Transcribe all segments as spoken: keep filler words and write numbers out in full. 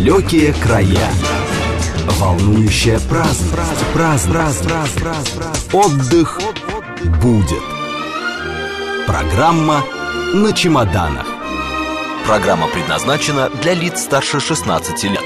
Далекие края. Волнующая праздность. Праздность. Отдых будет. Программа «На чемоданах». Программа предназначена для лиц старше шестнадцати лет.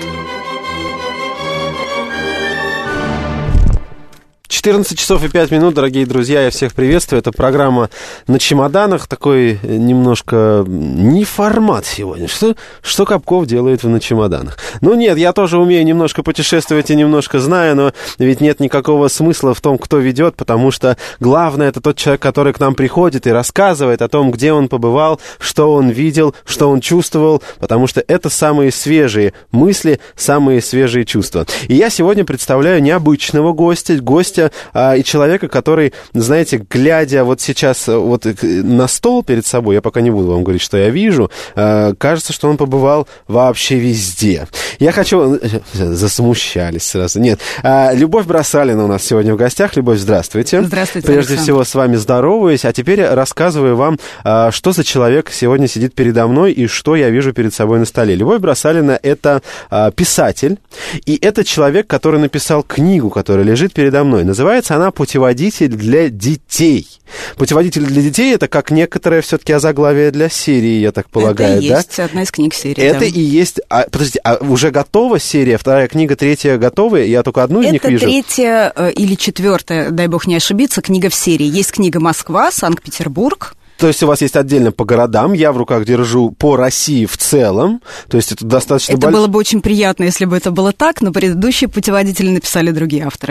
четырнадцать часов и пять минут, дорогие друзья, я всех приветствую. Это программа «На чемоданах», такой немножко не формат сегодня. Что, что Капков делает в «На чемоданах»? Ну нет, я тоже умею немножко путешествовать и немножко знаю, но ведь нет никакого смысла в том, кто ведет, потому что главное — это тот человек, который к нам приходит и рассказывает о том, где он побывал, что он видел, что он чувствовал, потому что это самые свежие мысли, самые свежие чувства. И я сегодня представляю необычного гостя, гостя и человека, который, знаете, глядя вот сейчас вот на стол перед собой, я пока не буду вам говорить, что я вижу, кажется, что он побывал вообще везде. Я хочу... Засмущались сразу. Нет. Любовь Бросалина у нас сегодня в гостях. Любовь, здравствуйте. Здравствуйте, Прежде Александр. всего, с вами здороваюсь, а теперь рассказываю вам, что за человек сегодня сидит передо мной и что я вижу перед собой на столе. Любовь Бросалина — это писатель, и это человек, который написал книгу, которая лежит передо мной. Называется она «Путеводитель для детей». «Путеводитель для детей» — это как некоторое все-таки озаглавие для серии, я так полагаю, это да? Это и есть одна из книг серии, Это да. и есть... А, подождите, а уже готова серия? Вторая книга, третья готовы? Я только одну из это них вижу. Это третья или четвертая, дай бог не ошибиться, книга в серии. Есть книга «Москва», «Санкт-Петербург». То есть у вас есть отдельно по городам, я в руках держу по России в целом, то есть это достаточно... Это больш... было бы очень приятно, если бы это было так, но предыдущие путеводители написали другие авторы.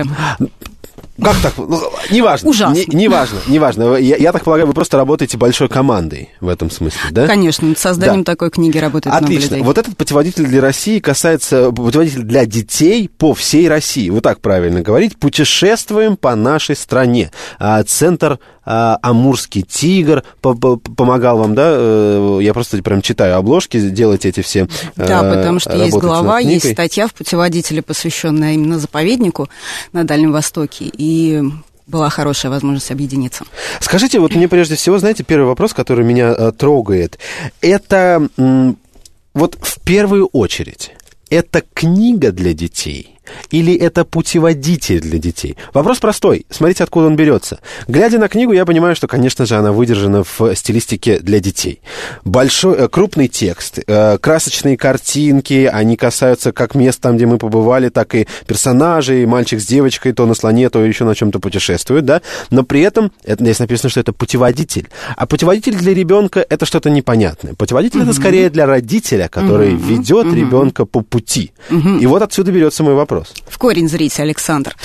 Как так? Ну, неважно. Ужасно. Не, неважно, неважно. Я, я так полагаю, вы просто работаете большой командой в этом смысле, да? Конечно, над созданием да. такой книги работает много людей. Отлично. Вот этот путеводитель для России касается... Путеводитель для детей по всей России. Вот так правильно говорить. Путешествуем по нашей стране. Центр «Амурский тигр» помогал вам, да? Я просто прям читаю обложки, делаете эти все... Да, потому что есть глава, есть статья в путеводителе, посвященная именно заповеднику на Дальнем Востоке. И была хорошая возможность объединиться. Скажите, вот мне прежде всего, знаете, первый вопрос, который меня э, трогает, это м, вот в первую очередь, это книга для детей или это путеводитель для детей? Вопрос простой. Смотрите, откуда он берется. Глядя на книгу, я понимаю, что, конечно же, она выдержана в стилистике для детей. Большой, крупный текст, красочные картинки, они касаются как мест там, где мы побывали, так и персонажей, мальчик с девочкой то на слоне, то еще на чем-то путешествуют, да? Но при этом здесь написано, что это путеводитель. А путеводитель для ребенка — это что-то непонятное. Путеводитель mm-hmm. — это скорее для родителя, который mm-hmm. ведет mm-hmm. ребенка по пути. Mm-hmm. И вот отсюда берется мой вопрос. В корень зрите, Александр.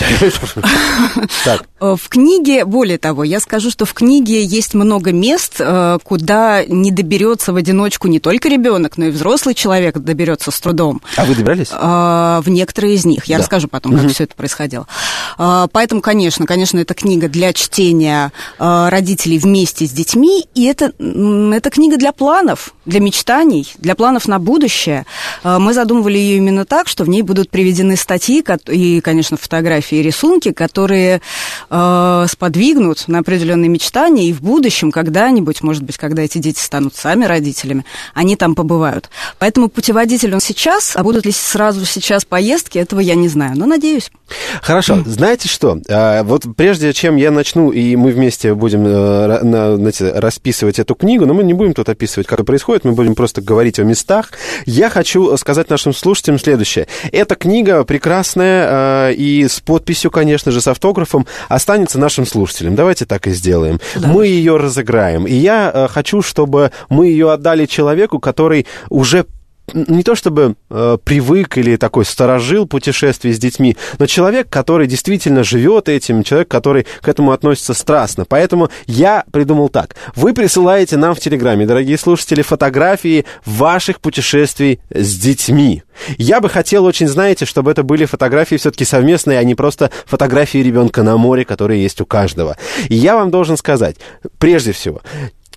В книге, более того, я скажу, что в книге есть много мест, куда не доберется в одиночку не только ребенок, но и взрослый человек доберется с трудом. А вы добрались? В некоторые из них. Я да. расскажу потом, как угу. все это происходило. Поэтому, конечно, конечно, это книга для чтения родителей вместе с детьми, и это, это книга для планов, для мечтаний, для планов на будущее. Мы задумывали ее именно так, что в ней будут приведены статьи и, конечно, фотографии и рисунки, которые э, сподвигнут на определенные мечтания, и в будущем когда-нибудь, может быть, когда эти дети станут сами родителями, они там побывают. Поэтому путеводитель он сейчас, а будут ли сразу сейчас поездки, этого я не знаю, но надеюсь. Хорошо. Mm. Знаете что? Вот прежде чем я начну, и мы вместе будем, знаете, расписывать эту книгу, но мы не будем тут описывать, как это происходит, мы будем просто говорить о местах, я хочу сказать нашим слушателям следующее. Эта книга прекрасная, Красная, и с подписью, конечно же, с автографом останется нашим слушателям. Давайте так и сделаем. Да. Мы ее разыграем. И я хочу, чтобы мы ее отдали человеку, который уже не то чтобы э, привык или такой сторожил путешествий с детьми, но человек, который действительно живет этим, человек, который к этому относится страстно. Поэтому я придумал так. Вы присылаете нам в Телеграме, дорогие слушатели, фотографии ваших путешествий с детьми. Я бы хотел очень, знаете, чтобы это были фотографии все-таки совместные, а не просто фотографии ребенка на море, которые есть у каждого. И я вам должен сказать, прежде всего,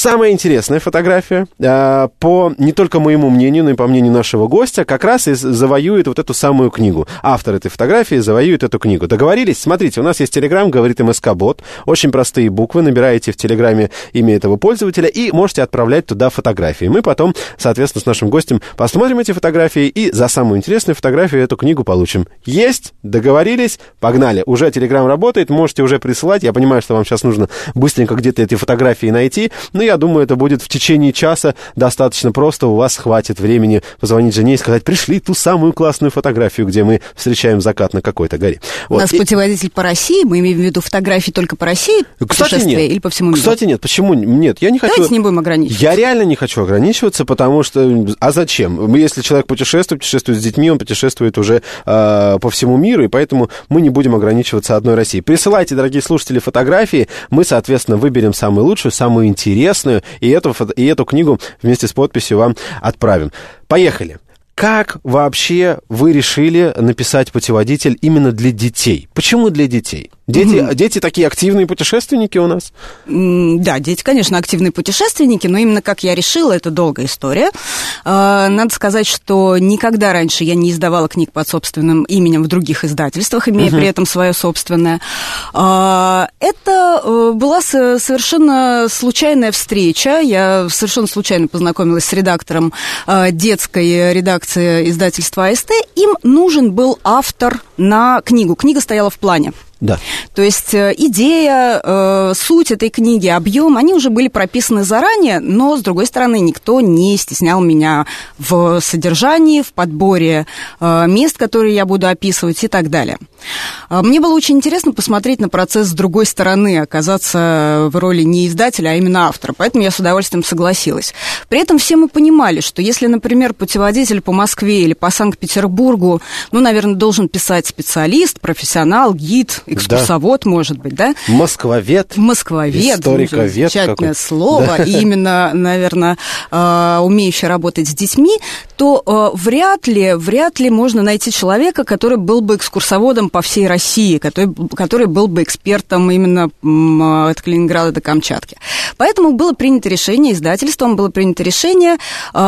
самая интересная фотография, э, по не только моему мнению, но и по мнению нашего гостя, как раз и завоюет вот эту самую книгу. Автор этой фотографии завоюет эту книгу. Договорились? Смотрите, у нас есть Телеграм, говорит МСК-бот. Очень простые буквы. Набираете в Телеграме имя этого пользователя и можете отправлять туда фотографии. Мы потом, соответственно, с нашим гостем посмотрим эти фотографии и за самую интересную фотографию эту книгу получим. Есть? Договорились? Погнали. Уже Телеграм работает, можете уже присылать. Я понимаю, что вам сейчас нужно быстренько где-то эти фотографии найти, но я думаю, это будет в течение часа достаточно просто. У вас хватит времени позвонить жене и сказать: пришли ту самую классную фотографию, где мы встречаем закат на какой-то горе. Вот. У нас и... путеводитель по России, мы имеем в виду фотографии только по России, кстати, нет. Или по всему миру? Кстати, нет. Почему нет? Я не хочу... Давайте не будем ограничиваться. Я реально не хочу ограничиваться, потому что... А зачем? Если человек путешествует, путешествует с детьми, он путешествует уже э, по всему миру, и поэтому мы не будем ограничиваться одной Россией. Присылайте, дорогие слушатели, фотографии, мы, соответственно, выберем самую лучшую, самую интересную, и эту, и эту книгу вместе с подписью вам отправим. Поехали. Как вообще вы решили написать путеводитель именно для детей? Почему для детей? Дети, mm-hmm. дети такие активные путешественники у нас? Mm, да, дети, конечно, активные путешественники, но именно как я решила, это долгая история. Uh, надо сказать, что никогда раньше я не издавала книг под собственным именем в других издательствах, имея mm-hmm. при этом свое собственное. Uh, это uh, была совершенно случайная встреча. Я совершенно случайно познакомилась с редактором uh, детской редакции издательства АСТ. Им нужен был автор на книгу. Книга стояла в плане. Да. То есть идея, э, суть этой книги, объем, они уже были прописаны заранее, но, с другой стороны, никто не стеснял меня в содержании, в подборе э, мест, которые я буду описывать и так далее. Мне было очень интересно посмотреть на процесс с другой стороны, оказаться в роли не издателя, а именно автора, поэтому я с удовольствием согласилась. При этом все мы понимали, что если, например, путеводитель по Москве или по Санкт-Петербургу, ну, наверное, должен писать специалист, профессионал, гид, экскурсовод, да. может быть, да? Москвовед. Москвовед. Историковед. Замечательное какой. слово. Да. И именно, наверное, умеющий работать с детьми, то вряд ли, вряд ли можно найти человека, который был бы экскурсоводом по всей России, который, который был бы экспертом именно от Калининграда до Камчатки. Поэтому было принято решение, издательством было принято решение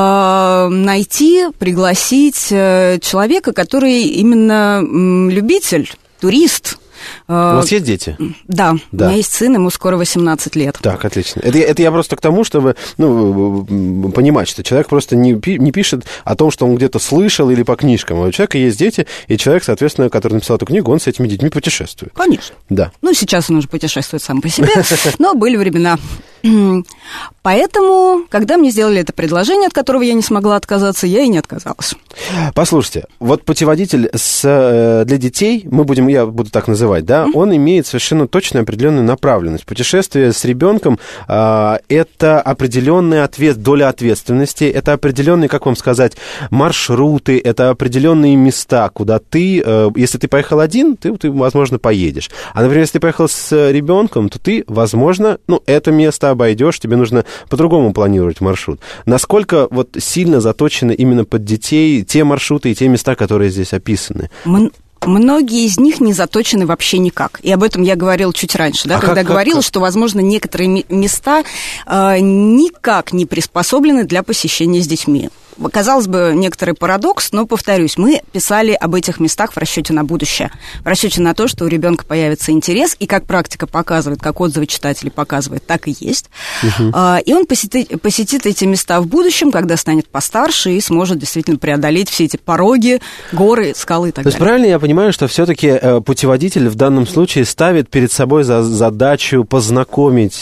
найти, пригласить человека, который именно любитель, турист. У вас есть дети? Да, да, у меня есть сын, ему скоро восемнадцать лет. Так, отлично. Это, это я просто к тому, чтобы ну, понимать, что человек просто не, не пишет о том, что он где-то слышал или по книжкам. А у человека есть дети, и человек, соответственно, который написал эту книгу, он с этими детьми путешествует. Конечно. Да. Ну, сейчас он уже путешествует сам по себе, но были времена. Поэтому, когда мне сделали это предложение, от которого я не смогла отказаться, я и не отказалась. Послушайте, вот путеводитель с, для детей, мы будем, я буду так называть, да, mm-hmm. он имеет совершенно точную определенную направленность. Путешествие с ребенком а, это определенный ответ, доля ответственности, это определенные, как вам сказать, маршруты, это определенные места, куда ты, а, если ты поехал один, ты, ты, возможно, поедешь. А, например, если ты поехал с ребенком, то ты, возможно, ну, это место обойдешь, тебе нужно по-другому планировать маршрут. Насколько вот сильно заточены именно под детей те маршруты и те места, которые здесь описаны? Мы... Многие из них не заточены вообще никак. И об этом я говорила чуть раньше, да, а когда как, говорила, как, как? что, возможно, некоторые места э, никак не приспособлены для посещения с детьми. Казалось бы, некоторый парадокс, но, повторюсь, мы писали об этих местах в расчете на будущее, в расчете на то, что у ребенка появится интерес, и как практика показывает, как отзывы читателей показывают, так и есть. Угу. И он посетит, посетит эти места в будущем, когда станет постарше и сможет действительно преодолеть все эти пороги, горы, скалы и так далее. То есть правильно я понимаю, что все-таки путеводитель в данном случае ставит перед собой за задачу познакомить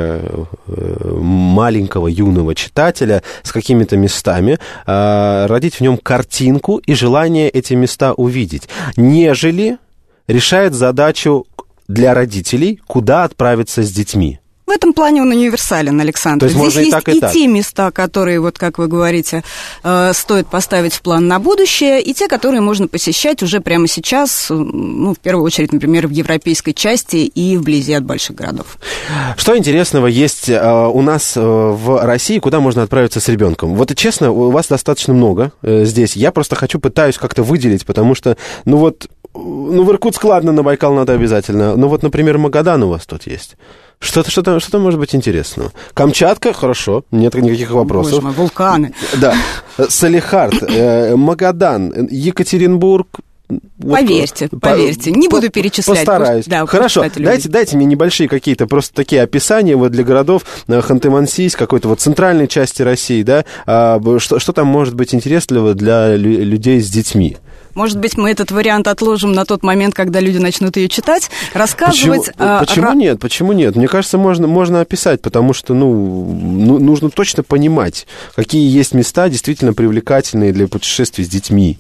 маленького юного читателя с какими-то местами, родить в нем картинку и желание эти места увидеть, нежели решает задачу для родителей, куда отправиться с детьми. В этом плане он универсален, Александр. То есть Здесь можно есть и так, и, и так. те места, которые, вот как вы говорите, э, стоит поставить в план на будущее, и те, которые можно посещать уже прямо сейчас, ну, в первую очередь, например, в европейской части и вблизи от больших городов. Что интересного есть э, у нас э, в России, куда можно отправиться с ребенком? Вот, честно, у вас достаточно много э, здесь. Я просто хочу, пытаюсь как-то выделить, потому что, ну вот, ну, в Иркутск, ладно, на Байкал надо обязательно, но вот, например, Магадан у вас тут есть. Что-то, что-то, что-то может быть интересного. Камчатка, хорошо, нет никаких вопросов. Боже мой, вулканы. Да. Салехард, э, Магадан, Екатеринбург. Поверьте, вот, поверьте, не буду перечислять. Постараюсь. Да, хорошо, дайте, дайте мне небольшие какие-то просто такие описания вот для городов Ханты-Мансийск, какой-то вот центральной части России, да, что, что там может быть интересного для людей с детьми? Может быть, мы этот вариант отложим на тот момент, когда люди начнут ее читать, рассказывать. Почему, а, почему ра... нет? Почему нет? Мне кажется, можно, можно описать, потому что, ну, ну, нужно точно понимать, какие есть места действительно привлекательные для путешествий с детьми.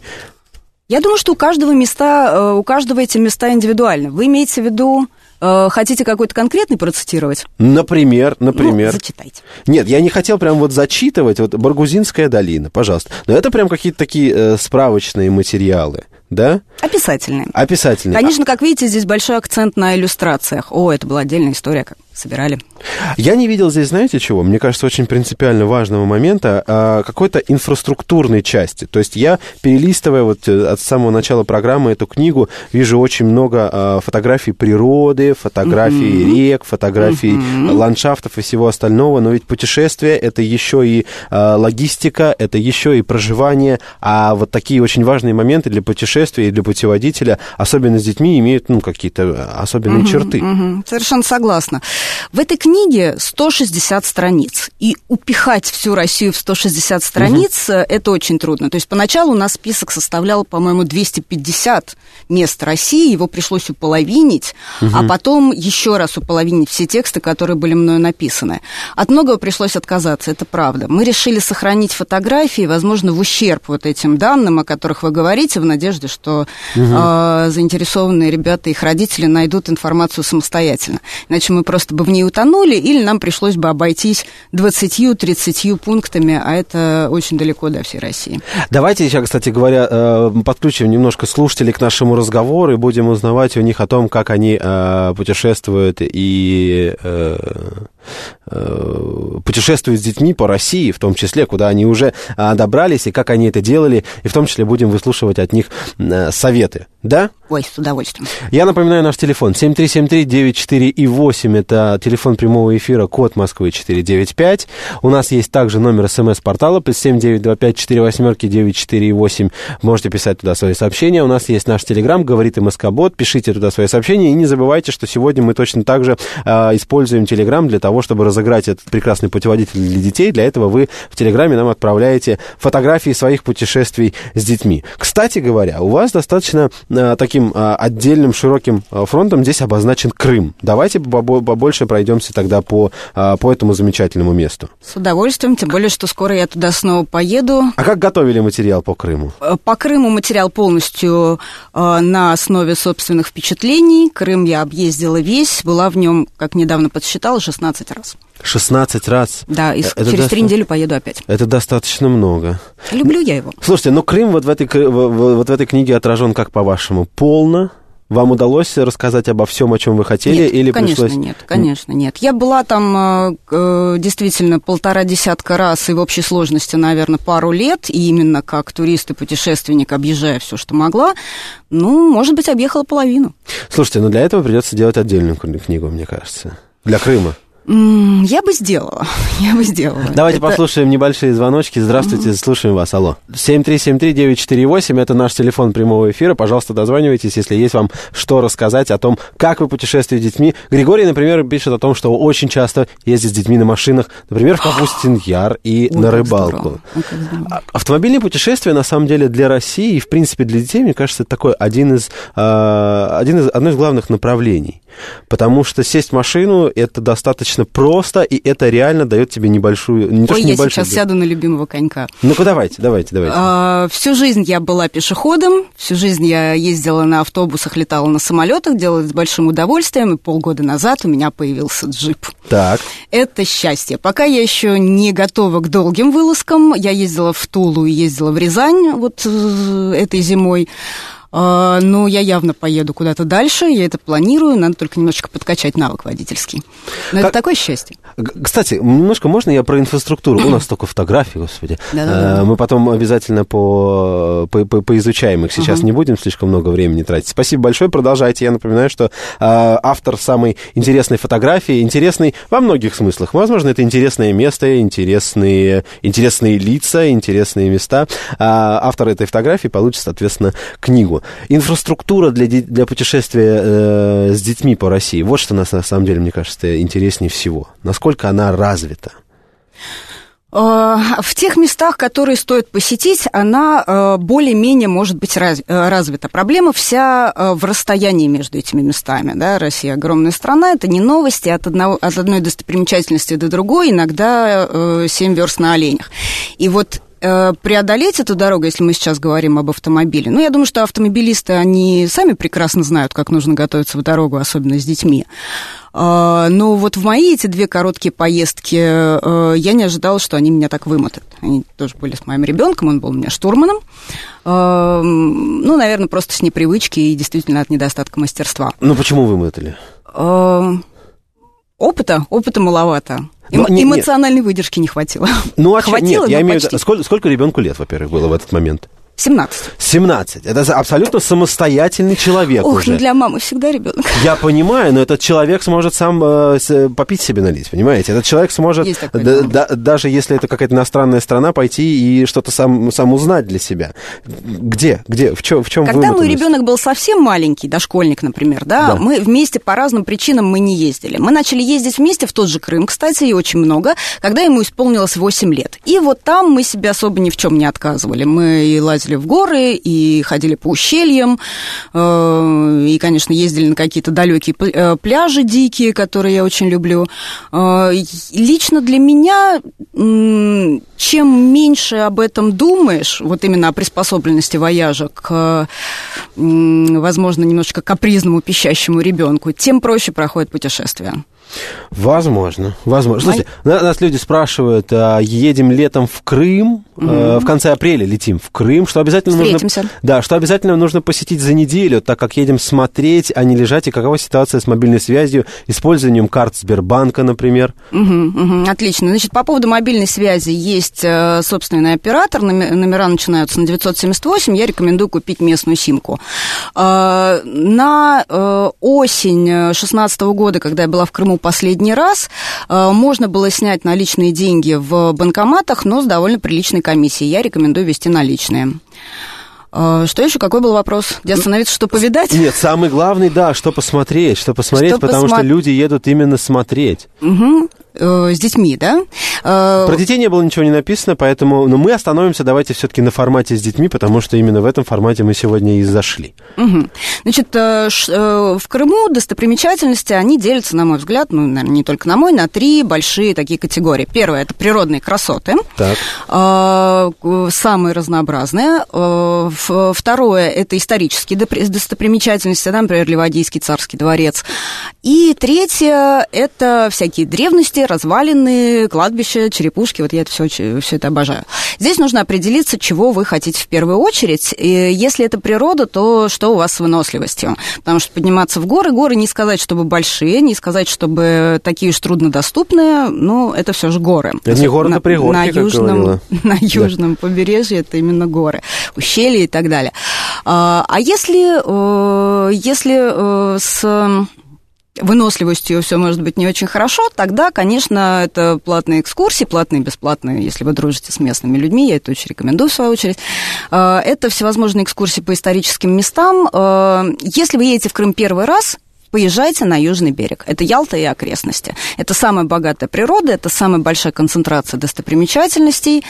Я думаю, что у каждого места, у каждого эти места индивидуальны. Вы имеете в виду, хотите какой-то конкретный процитировать? Например, например. Ну, зачитайте. Нет, я не хотел прям вот зачитывать. Вот Баргузинская долина, пожалуйста. Но это прям какие-то такие э, справочные материалы, да? Описательные. Описательные. Конечно, как видите, здесь большой акцент на иллюстрациях. О, это была отдельная история, как собирали. Я не видел здесь, знаете чего? Мне кажется, очень принципиально важного момента, а, какой-то инфраструктурной части. То есть я, перелистывая вот от самого начала программы эту книгу, вижу очень много а, фотографий природы, фотографий mm-hmm. рек, фотографий mm-hmm. ландшафтов и всего остального. Но ведь путешествие — это еще и а, логистика, это еще и проживание. А вот такие очень важные моменты для путешествия и для путеводителя, особенно с детьми, имеют ну, какие-то особенные mm-hmm. черты. Mm-hmm. Совершенно согласна. В этой книге сто шестьдесят страниц, и упихать всю Россию в сто шестьдесят страниц угу. это очень трудно. То есть поначалу у нас список составлял, по-моему, двести пятьдесят мест России, его пришлось уполовинить, угу. а потом еще раз уполовинить все тексты, которые были мною написаны. От многого пришлось отказаться, это правда. Мы решили сохранить фотографии, возможно, в ущерб вот этим данным, о которых вы говорите, в надежде, что угу. э, заинтересованные ребята и их родители найдут информацию самостоятельно. Иначе мы просто бы в ней утонули, или нам пришлось бы обойтись двадцатью-тридцатью пунктами, а это очень далеко до всей России. Давайте сейчас, кстати говоря, подключим немножко слушателей к нашему разговору и будем узнавать у них о том, как они путешествуют и путешествуют с детьми по России, в том числе, куда они уже добрались, и как они это делали, и в том числе будем выслушивать от них советы. Да? Ой, с удовольствием. Я напоминаю наш телефон семь три семь три девять четыре восемь, это телефон прямого эфира, код Москвы четыреста девяносто пять. У нас есть также номер смс-портала, плюс семь девять два пять четыре восемь девять четыре восемь. Можете писать туда свои сообщения. У нас есть наш телеграм, говорит МСК-бот, пишите туда свои сообщения. И не забывайте, что сегодня мы точно так же э, используем телеграм для того, чтобы разыграть этот прекрасный путеводитель для детей. Для этого вы в телеграме нам отправляете фотографии своих путешествий с детьми. Кстати говоря, у вас достаточно э, таким э, отдельным широким фронтом здесь обозначен Крым. Давайте побольше пройдемся тогда по, по этому замечательному месту. С удовольствием, тем более, что скоро я туда снова поеду. А как готовили материал по Крыму? По Крыму материал полностью на основе собственных впечатлений. Крым я объездила весь, была в нем, как недавно подсчитала, шестнадцать раз. шестнадцать раз? Да, и это через до... три недели поеду опять. Это достаточно много. Люблю я его. Слушайте, ну Крым вот в этой, вот в этой книге отражен, как по-вашему, полно? Вам удалось рассказать обо всем, о чем вы хотели, нет, или конечно, пришлось... нет, конечно, нет. Я была там э, действительно полтора десятка раз, и в общей сложности, наверное, пару лет, и именно как турист и путешественник, объезжая все, что могла, ну, может быть, объехала половину. Слушайте, ну для этого придется делать отдельную книгу, мне кажется, для Крыма. Я бы сделала, я бы сделала. Давайте это... послушаем небольшие звоночки. Здравствуйте, mm-hmm. слушаем вас, алло. семь три семь три девять четыре восемь, это наш телефон прямого эфира. Пожалуйста, дозванивайтесь, если есть вам что рассказать о том, как вы путешествуете с детьми. Григорий, например, пишет о том, что очень часто ездит с детьми на машинах, например, в Капустин Яр и Ой, на рыбалку. Автомобильные путешествия, на самом деле, для России и, в принципе, для детей, мне кажется, это такой один из, один из, одно из главных направлений. Потому что сесть в машину — это достаточно просто, и это реально дает тебе небольшую... Не Ой, то, я небольшую, сейчас сяду на любимого конька. Ну-ка, давайте, давайте, давайте. А, всю жизнь я была пешеходом, всю жизнь я ездила на автобусах, летала на самолетах, делала это с большим удовольствием, и полгода назад у меня появился джип. Так. Это счастье. Пока я еще не готова к долгим вылазкам, я ездила в Тулу и ездила в Рязань вот этой зимой. Но я явно поеду куда-то дальше, я это планирую, надо только немножечко подкачать навык водительский. Но как... это такое счастье. Кстати, немножко можно я про инфраструктуру? У нас столько фотографий, господи. Да-да-да. Мы потом обязательно по, по, по, поизучаем их. Сейчас uh-huh. не будем слишком много времени тратить. Спасибо большое, продолжайте. Я напоминаю, что автор самой интересной фотографии, интересной во многих смыслах. Возможно, это интересное место, интересные, интересные лица, интересные места. Автор этой фотографии получит, соответственно, книгу. Инфраструктура для, для путешествия э, с детьми по России. Вот что нас, на самом деле, мне кажется, интереснее всего. Насколько она развита? В тех местах, которые стоит посетить, она более-менее может быть развита. Проблема вся в расстоянии между этими местами. Да? Россия огромная страна, это не новости, от, одного, от одной достопримечательности до другой, иногда семь верст на оленях. И вот преодолеть эту дорогу, если мы сейчас говорим об автомобиле, ну, я думаю, что автомобилисты, они сами прекрасно знают, как нужно готовиться в дорогу, особенно с детьми. Но вот в мои эти две короткие поездки я не ожидала, что они меня так вымотают. Они тоже были с моим ребенком, он был у меня штурманом. Ну, наверное, просто с непривычки и действительно от недостатка мастерства. Ну, почему вымотали? Опыта, опыта маловато. Ну, Эмо- нет, эмоциональной нет. выдержки не хватило. Ну, а хватило, нет, я имею в виду, сколько, сколько ребенку лет, во-первых, было в этот момент? семнадцать. семнадцать. Это абсолютно самостоятельный человек. Ох, уже. Ну для мамы всегда ребенок. Я понимаю, но этот человек сможет сам э, с, попить себе налить, понимаете? Этот человек сможет, да, да, даже если это какая-то иностранная страна, пойти и что-то сам, сам узнать для себя. Где? Где? В чем, в чем Когда мой ребенок был совсем маленький, дошкольник, например, да, да, мы вместе по разным причинам мы не ездили. Мы начали ездить вместе в тот же Крым, кстати, и очень много, когда ему исполнилось восемь лет. И вот там мы себе особо ни в чем не отказывали. Мы и лазили в горы, и ходили по ущельям, и, конечно, ездили на какие-то далекие пляжи дикие, которые я очень люблю. Лично для меня, чем меньше об этом думаешь, вот именно о приспособленности вояжа к, возможно, немножечко капризному пищащему ребенку, тем проще проходит путешествие. Возможно, возможно. Слушайте, нас люди спрашивают, а едем летом в Крым, mm-hmm. в конце апреля летим в Крым, что обязательно Встретимся. нужно... Да, что обязательно нужно посетить за неделю, так как едем смотреть, а не лежать, и какова ситуация с мобильной связью, использованием карт Сбербанка, например. Mm-hmm, mm-hmm, отлично. Значит, по поводу мобильной связи есть собственный оператор, номера начинаются на девятьсот семьдесят восемь, я рекомендую купить местную симку. На осень две тысячи шестнадцатого года, когда я была в Крыму последний раз, можно было снять наличные деньги в банкоматах, но с довольно приличной комиссией. Я рекомендую вести наличные. Что еще? Какой был вопрос? Где остановиться, что повидать? Нет, самый главный, да, что посмотреть, что посмотреть, что потому посмо... что люди едут именно смотреть. Угу. С детьми, да? Про детей не было ничего не написано, поэтому... Но мы остановимся, давайте все-таки на формате с детьми, потому что именно в этом формате мы сегодня и зашли. Угу. Значит, в Крыму достопримечательности, они делятся, на мой взгляд, ну, наверное, не только на мой, на три большие такие категории. Первое – это природные красоты. Так. Самые разнообразные. Второе – это исторические достопримечательности, да, например, Ливадийский царский дворец. И третье – это всякие древности, развалины, кладбища, черепушки. Вот я это все, все это обожаю. Здесь нужно определиться, чего вы хотите в первую очередь. И если это природа, то что у вас с выносливостью? Потому что подниматься в горы, горы не сказать, чтобы большие, не сказать, чтобы такие уж труднодоступные, но это все же горы. Это не горы, это пригорки, на как южном, говорила. На южном да. побережье это именно горы, ущелья и так далее. А если, если с... выносливостью все может быть не очень хорошо, тогда, конечно, это платные экскурсии, платные и бесплатные, если вы дружите с местными людьми, я это очень рекомендую, в свою очередь. Это всевозможные экскурсии по историческим местам. Если вы едете в Крым первый раз, поезжайте на южный берег. Это Ялта и окрестности. Это самая богатая природа, это самая большая концентрация достопримечательностей,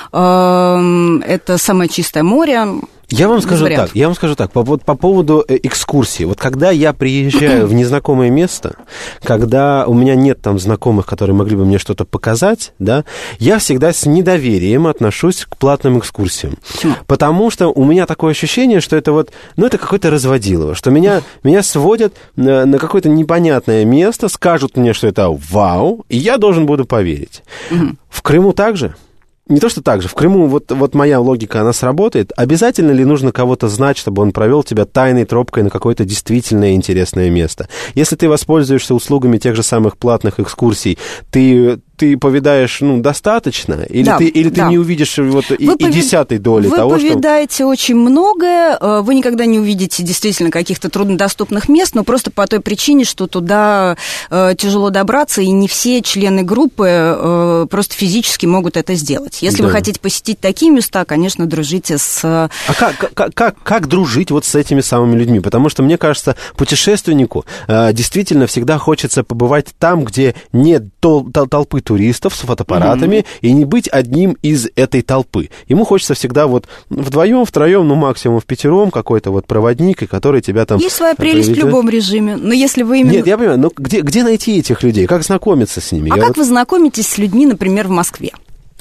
это самое чистое море. Я вам скажу так, я вам скажу так, по, вот, по поводу экскурсии. Вот когда я приезжаю в незнакомое место, когда у меня нет там знакомых, которые могли бы мне что-то показать, да, я всегда с недоверием отношусь к платным экскурсиям. Почему? Потому что у меня такое ощущение, что это вот, ну, это какое-то разводилово, что меня, меня сводят на, на какое-то непонятное место, скажут мне, что это вау, и я должен буду поверить. В Крыму также? не то, что так же. В Крыму вот, вот моя логика, она сработает. Обязательно ли нужно кого-то знать, чтобы он провел тебя тайной тропкой на какое-то действительно интересное место? Если ты воспользуешься услугами тех же самых платных экскурсий, ты... ты повидаешь, ну, достаточно? Или, да, ты, или да. ты не увидишь вот и, повид... и десятой доли вы того, что... Вы повидаете очень многое, вы никогда не увидите действительно каких-то труднодоступных мест, но просто по той причине, что туда тяжело добраться, и не все члены группы просто физически могут это сделать. Если да. вы хотите посетить такие места, конечно, дружите с... А как, как, как, как дружить вот с этими самыми людьми? Потому что, мне кажется, путешественнику действительно всегда хочется побывать там, где нет тол- тол- толпы туристов с фотоаппаратами, mm-hmm. и не быть одним из этой толпы. Ему хочется всегда вот вдвоем, втроем, ну, максимум в пятером какой-то вот проводник, и который тебя там... Есть своя прелесть проведет. В любом режиме, но если вы именно... Нет, я понимаю, но где, где найти этих людей? Как знакомиться с ними? А я как вот... вы знакомитесь с людьми, например, в Москве?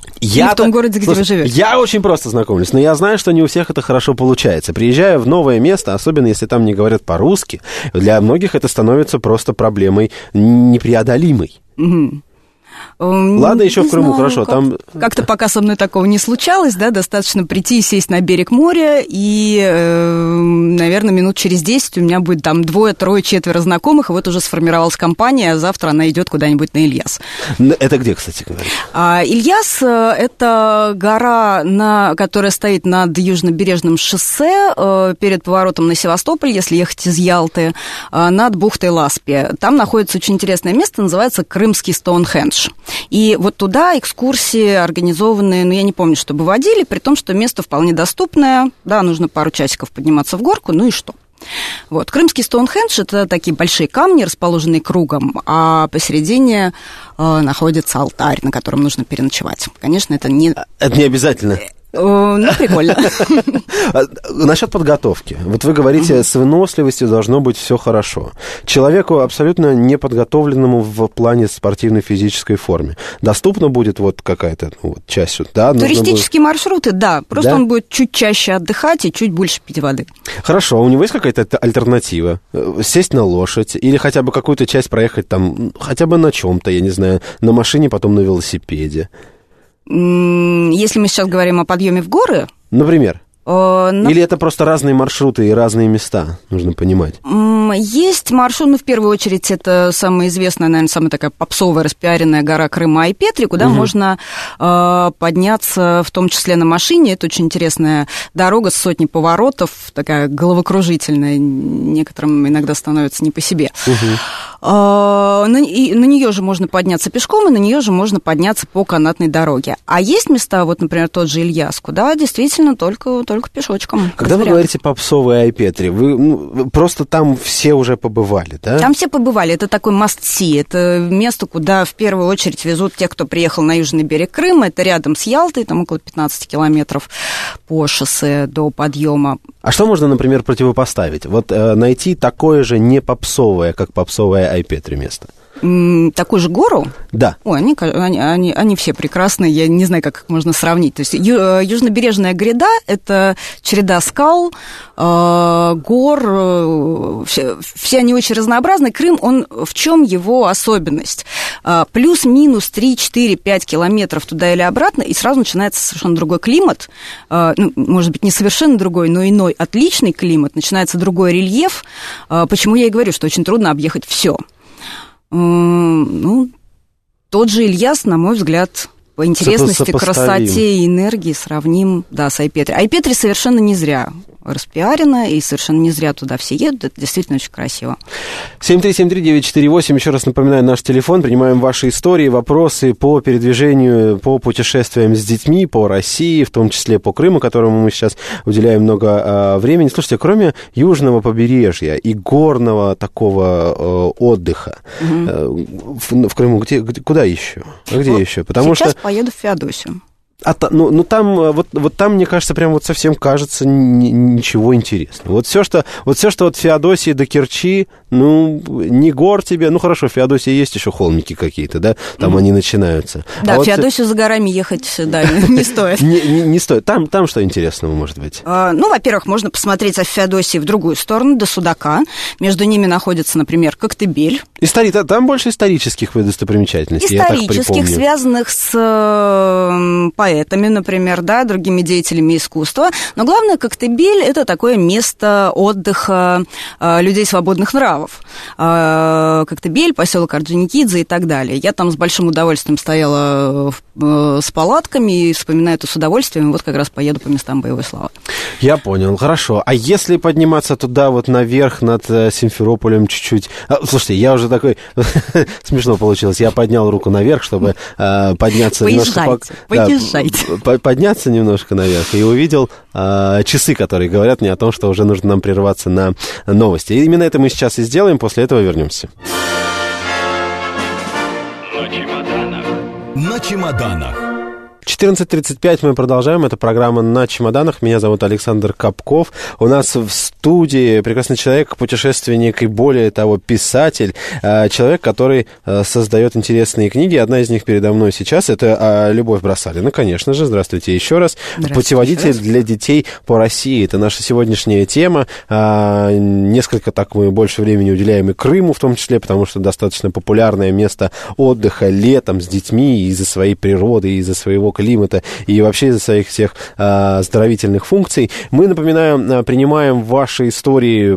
Я Или в том городе, где Слушай, вы живете? Я очень просто знакомлюсь, но я знаю, что не у всех это хорошо получается. Приезжая в новое место, особенно если там не говорят по-русски, для многих это становится просто проблемой непреодолимой. Mm-hmm. Ладно, еще не в Крыму, знаю, хорошо. Как, там... Как-то пока со мной такого не случалось, да, достаточно прийти и сесть на берег моря, и, э, наверное, минут через десять у меня будет там двое, трое, четверо знакомых, и вот уже сформировалась компания, а завтра она идет куда-нибудь на Ильяс. Это где, кстати говоря? А, Ильяс – это гора, на, которая стоит над Южнобережным шоссе э, перед поворотом на Севастополь, если ехать из Ялты, э, над бухтой Ласпи. Там находится очень интересное место, называется Крымский Стоунхендж. И вот туда экскурсии организованные, ну, я не помню, чтобы водили, при том, что место вполне доступное, да, нужно пару часиков подниматься в горку, ну и что? Вот. Крымский Стоунхендж – это такие большие камни, расположенные кругом, а посередине э, находится алтарь, на котором нужно переночевать. Конечно, это не... Это не обязательно. Ну, прикольно. Насчет подготовки. Вот вы говорите, с выносливостью должно быть все хорошо. Человеку абсолютно неподготовленному в плане спортивной физической форме доступна будет вот какая-то ну, вот, часть. Да, туристические будет... маршруты, да. Просто да? он будет чуть чаще отдыхать и чуть больше пить воды. Хорошо. А у него есть какая-то альтернатива? Сесть на лошадь или хотя бы какую-то часть проехать там, хотя бы на чем-то, я не знаю, на машине, потом на велосипеде? Если мы сейчас говорим о подъеме в горы... Например? Э, на... Или это просто разные маршруты и разные места, нужно понимать? Есть маршрут, ну, в первую очередь, это самая известная, наверное, самая такая попсовая, распиаренная гора Крыма Айпетри, куда угу. можно э, подняться, в том числе на машине. Это очень интересная дорога с сотней поворотов, такая головокружительная, некоторым иногда становится не по себе. Угу. На, и, на нее же можно подняться пешком, и на нее же можно подняться по канатной дороге. А есть места, вот, например, тот же Ильяс, куда действительно только, только пешочком. Когда вы говорите попсовые Айпетри, вы ну, просто там все уже побывали, да? Там все побывали. Это такой must-see. Это место, куда в первую очередь везут тех, кто приехал на южный берег Крыма. Это рядом с Ялтой, там около пятнадцать километров по шоссе до подъема. А что можно, например, противопоставить? Вот э, найти такое же не попсовое, как попсовое Айпетри место. Такую же гору? Да. Ой, они, они, они все прекрасные, я не знаю, как их можно сравнить. То есть ю, южнобережная гряда – это череда скал, э, гор, э, все, все они очень разнообразны. Крым, он в чем его особенность? Э, плюс-минус три, четыре, пять километров туда или обратно, и сразу начинается совершенно другой климат. Э, ну, может быть, не совершенно другой, но иной, отличный климат. Начинается другой рельеф. Э, почему я и говорю, что очень трудно объехать все. Ну, тот же Ильяс, на мой взгляд, по интересности, красоте и энергии сравним, да, с Айпетри. Айпетри совершенно не зря распиарено, и совершенно не зря туда все едут. Это действительно очень красиво. семь три семь три девять четыре восемь. Еще раз напоминаю, наш телефон. Принимаем ваши истории, вопросы по передвижению, по путешествиям с детьми, по России, в том числе по Крыму, которому мы сейчас уделяем много а, времени. Слушайте, кроме южного побережья и горного такого а, отдыха угу. а, в, в Крыму, где, где, куда еще? А где вот еще? Потому сейчас что... поеду в Феодосию. А, ну, ну там, вот, вот там, мне кажется, прям вот совсем кажется ни, ничего интересного. Вот все, что, вот все, что от Феодосии до Керчи, ну, не гор тебе, ну, хорошо, в Феодосии есть еще холмики какие-то, да, там mm-hmm. они начинаются. Да, а в вот... Феодосию за горами ехать, да, не стоит. Не, не, не стоит. Там, там что интересного может быть? А, ну, во-первых, можно посмотреть от Феодосии в другую сторону, до Судака. Между ними находится, например, Коктебель. Истори... Там больше исторических достопримечательностей, исторических, связанных с поэтами, например, да, другими деятелями искусства. Но главное, Коктебель – это такое место отдыха э, людей свободных нравов. Э, Коктебель, поселок Орджоникидзе и так далее. Я там с большим удовольствием стояла э, с палатками и вспоминаю это с удовольствием. Вот как раз поеду по местам боевой славы. Я понял, хорошо. А если подниматься туда вот наверх над Симферополем чуть-чуть... А, слушайте, я уже такой... Смешно получилось. Я поднял руку наверх, чтобы э, подняться Поезжайте, немножко... поезжайте. Да, подняться немножко наверх. И увидел э, часы, которые говорят мне о том, что уже нужно нам прерваться на новости. И именно это мы сейчас и сделаем. После этого вернемся. На чемоданах. На чемоданах. четырнадцать тридцать пять мы продолжаем. Это программа «На чемоданах». Меня зовут Александр Капков. У нас в студии прекрасный человек, путешественник и, более того, писатель. Человек, который создает интересные книги. Одна из них передо мной сейчас. Это «Любовь Бросалина», конечно же. Здравствуйте еще раз. Путеводитель для детей по России. Это наша сегодняшняя тема. Несколько так мы больше времени уделяем и Крыму, в том числе, потому что достаточно популярное место отдыха летом с детьми из-за своей природы, из-за своего климата и вообще из-за своих всех а, оздоровительных функций. Мы, напоминаю, принимаем ваши истории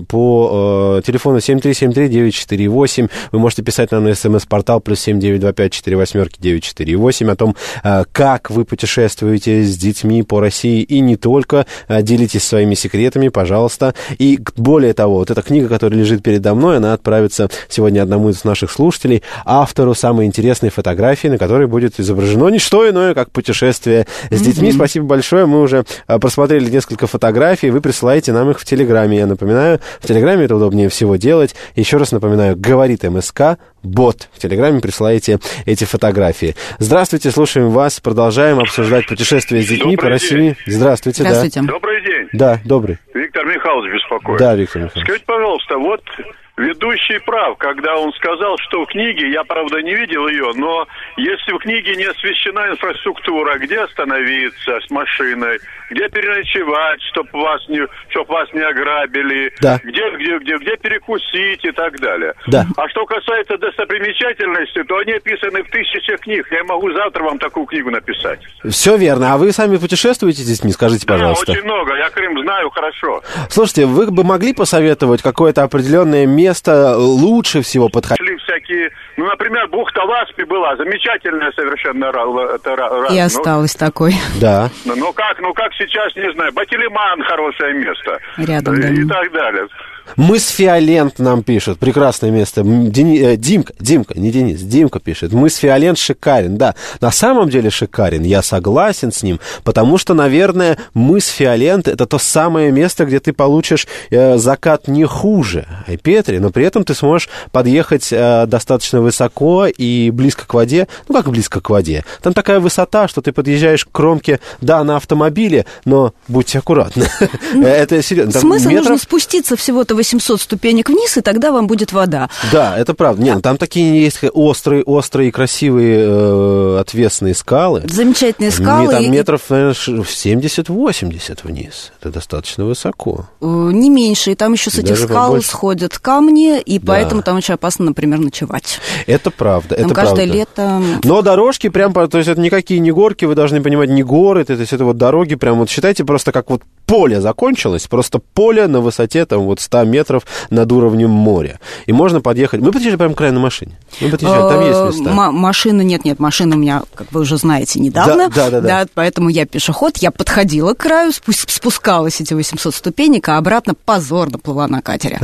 по а, телефону семь три семь три девять четыре восемь. Вы можете писать нам на смс-портал плюс семь девять два пять четыре восемь девять четыре восемь о том, а, как вы путешествуете с детьми по России и не только. А, делитесь своими секретами, пожалуйста. И более того, вот эта книга, которая лежит передо мной, она отправится сегодня одному из наших слушателей, автору самой интересной фотографии, на которой будет изображено не что иное, как путешествие путешествие с детьми. Mm-hmm. Спасибо большое. Мы уже а, просмотрели несколько фотографий. Вы присылаете нам их в Телеграме. Я напоминаю, в Телеграме это удобнее всего делать. Еще раз напоминаю, говорит МСК, бот. В Телеграме присылаете эти фотографии. Здравствуйте, слушаем вас. Продолжаем обсуждать путешествие с детьми Добрый по России. День. Здравствуйте. Здравствуйте. Да. Добрый день. Да, добрый. Виктор Михайлович беспокоит. Да, Виктор Михайлович. Скажите, пожалуйста, вот ведущий прав, когда он сказал, что в книге, я, правда, не видел ее, но если в книге не освещена инфраструктура, где остановиться с машиной, где переночевать, чтобы вас не, чтоб вас не ограбили, да. где, где, где, где перекусить и так далее. Да. А что касается достопримечательностей, то они описаны в тысячах книг. Я могу завтра вам такую книгу написать. Все верно. А вы сами путешествуете с детьми? Скажите, пожалуйста. Да, очень много. Я Крым знаю хорошо. Слушайте, вы бы могли посоветовать какое-то определенное место лучше всего подходить? Шли всякие, ну, например, бухта Ласпи была замечательная совершенно. Это, и ну, осталась такой. Да. Ну, ну как, ну как сейчас, не знаю, Батилиман хорошее место. Рядом, да. И так далее. Мыс Фиолент нам пишут. Прекрасное место. Дени... э, Димка, Димка, не Денис, Димка пишет. Мыс Фиолент шикарен. Да, на самом деле шикарен. Я согласен с ним, потому что, наверное, мыс Фиолент — это то самое место, где ты получишь э, закат не хуже Петри, но при этом ты сможешь подъехать э, достаточно высоко и близко к воде. Ну, как близко к воде? Там такая высота, что ты подъезжаешь к кромке, да, на автомобиле, но будьте аккуратны. Это серьезно. Смысл нужно спуститься всего-то восемьсот ступенек вниз, и тогда вам будет вода. Да, это правда. Нет, там такие есть острые, острые, красивые, э, отвесные скалы. Замечательные скалы. Там и... метров, наверное, семьдесят-восемьдесят вниз. Это достаточно высоко. Не меньше. И там еще с этих Даже скал побольше. Сходят камни, и Да. поэтому там очень опасно, например, ночевать. Это правда. Там это каждое правда. лето... Но дорожки прям, то есть это никакие не горки, вы должны понимать, не горы, то есть это вот дороги прям, вот считайте, просто как вот поле закончилось, просто поле на высоте там вот сто метров над уровнем моря. И можно подъехать. Мы подъезжали прямо к краю на машине. Мы подъезжали, там есть места. М- машина, нет, нет, машина у меня, как вы уже знаете, недавно. Да, да, да, да. Да, поэтому я пешеход, я подходила к краю, спу- спускалась эти восемьсот ступенек, а обратно позорно плыла на катере.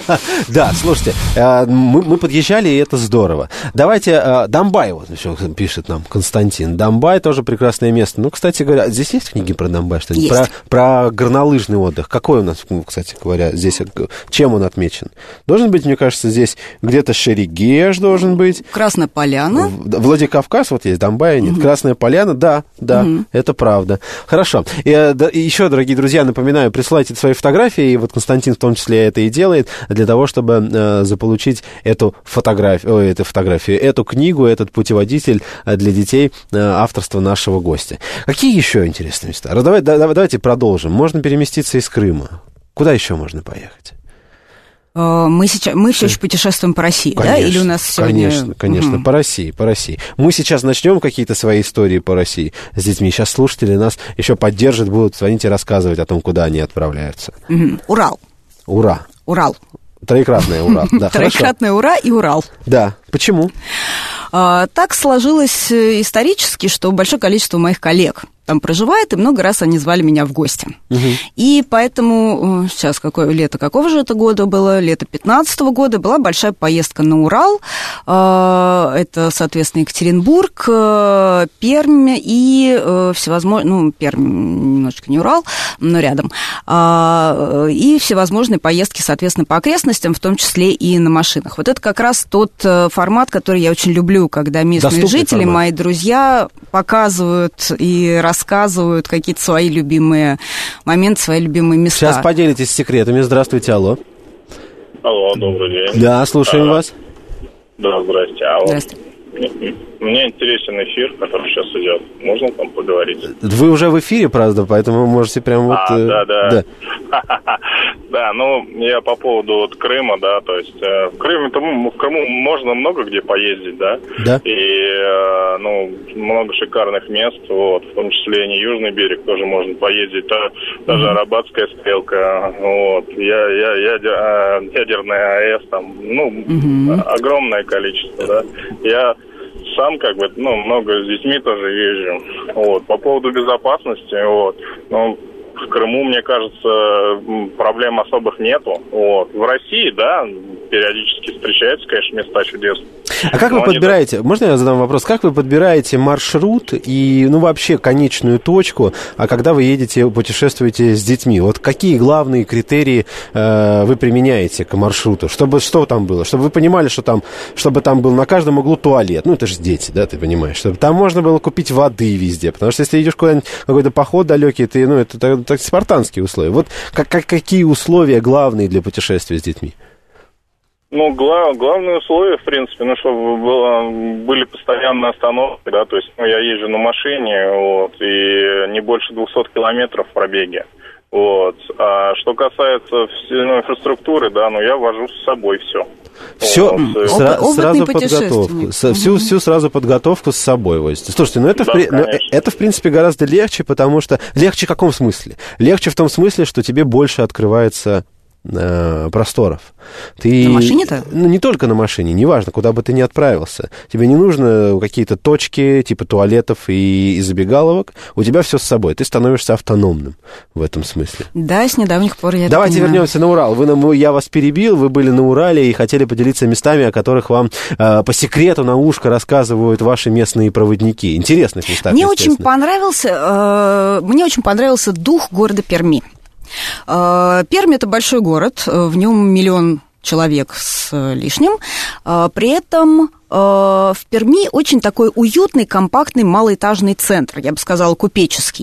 Да, слушайте, мы подъезжали, и это здорово. Давайте, Домбай, вот еще пишет нам Константин. Домбай тоже прекрасное место. Ну, кстати говоря, здесь есть книги про Домбай? Что-нибудь? Есть. Про, про горнолыжный отдых. Какой у нас, кстати говоря, здесь, чем он отмечен? Должен быть, мне кажется, здесь где-то Шерегеш должен быть. Красная Поляна. Владикавказ, вот есть, Домбая нет. Угу. Красная Поляна, да, да, угу. Это правда. Хорошо. И, да, и еще, дорогие друзья, напоминаю, присылайте свои фотографии, и вот Константин в том числе это и делает, для того, чтобы э, заполучить эту фотографию, ой, эту фотографию, эту книгу, этот путеводитель для детей э, авторства нашего гостя. Какие еще интересные места? Давай, да, давайте продолжим. Можно переместиться из Крыма. Куда еще можно поехать? Мы сейчас, мы все еще путешествуем по России, конечно, да? Или у нас сегодня... Конечно, конечно, угу. по России, по России. Мы сейчас начнем какие-то свои истории по России с детьми. Сейчас слушатели нас еще поддержат, будут звонить и рассказывать о том, куда они отправляются. Угу. Урал. Ура. Урал. Троекратное ура. Да, Троекратное ура и Урал. Да. Почему? Так сложилось исторически, что большое количество моих коллег там проживает, и много раз они звали меня в гости. Угу. И поэтому, сейчас, какое лето, какого же это года было? Лето пятнадцатого года была большая поездка на Урал. Это, соответственно, Екатеринбург, Пермь и всевозможные... Ну, Пермь немножечко не Урал, но рядом. И всевозможные поездки, соответственно, по окрестностям, в том числе и на машинах. Вот это как раз тот формат, который я очень люблю, когда местные Доступный жители, формат. Мои друзья, показывают и рассказывают рассказывают какие-то свои любимые моменты, свои любимые места. Сейчас поделитесь секретами. Здравствуйте, алло. Алло, добрый день. Да, слушаем а, вас. Да, здрасте. А вот здрасте. Мне интересен эфир, который сейчас идет. Можно там поговорить? Вы уже в эфире, правда, поэтому вы можете прям вот... А, да, да. Да, ну, я по поводу вот Крыма, да, то есть в Крыме, в Крыму можно много где поездить, да? Да. И, ну, много шикарных мест, вот, в том числе и не Южный берег тоже можно поездить, а даже mm-hmm. Арабатская стрелка, вот, я, я, я, ядерная АЭС, там, ну, mm-hmm. огромное количество, да. Я сам, как бы, ну, много с детьми тоже езжу, вот, по поводу безопасности, вот, ну, в Крыму, мне кажется, проблем особых нету. Вот. В России, да, периодически встречаются, конечно, места чудесные. А как вы подбираете, так... можно я задам вопрос, как вы подбираете маршрут и, ну, вообще конечную точку, а когда вы едете, путешествуете с детьми? Вот какие главные критерии э, вы применяете к маршруту? Чтобы что там было? Чтобы вы понимали, что там, чтобы там был на каждом углу туалет. Ну, это же дети, да, ты понимаешь? Чтобы там можно было купить воды везде. Потому что если идешь куда-нибудь, какой-то поход далекий, ты, ну, это так спартанские условия. Вот как, как, какие условия главные для путешествия с детьми? Ну, глав, главные условия, в принципе, ну, чтобы было, были постоянные остановки, да, то есть, ну, я езжу на машине, вот, и не больше двухсот километров в пробеге, вот. А что касается ну, инфраструктуры, да, ну, я вожу с собой все. Все, вот. Сра- сразу подготовку, с- всю, всю сразу подготовку с собой возите. Слушайте, ну это, да, в, ну это, в принципе, гораздо легче, потому что... Легче в каком смысле? Легче в том смысле, что тебе больше открывается э, просторов. Ты, на машине-то? Ну, не только на машине, неважно, куда бы ты ни отправился. Тебе не нужно какие-то точки, типа туалетов и, и забегаловок. У тебя все с собой. Ты становишься автономным в этом смысле. Да, с недавних пор я Давайте вернемся на Урал. Вы, нам, я вас перебил, вы были на Урале и хотели поделиться местами, о которых вам э, по секрету на ушко рассказывают ваши местные проводники. Интересных местах, Мне очень понравился, э, мне очень понравился дух города Перми. Пермь – это большой город, в нем миллион человек с лишним. При этом в Перми очень такой уютный, компактный, малоэтажный центр, я бы сказала, купеческий.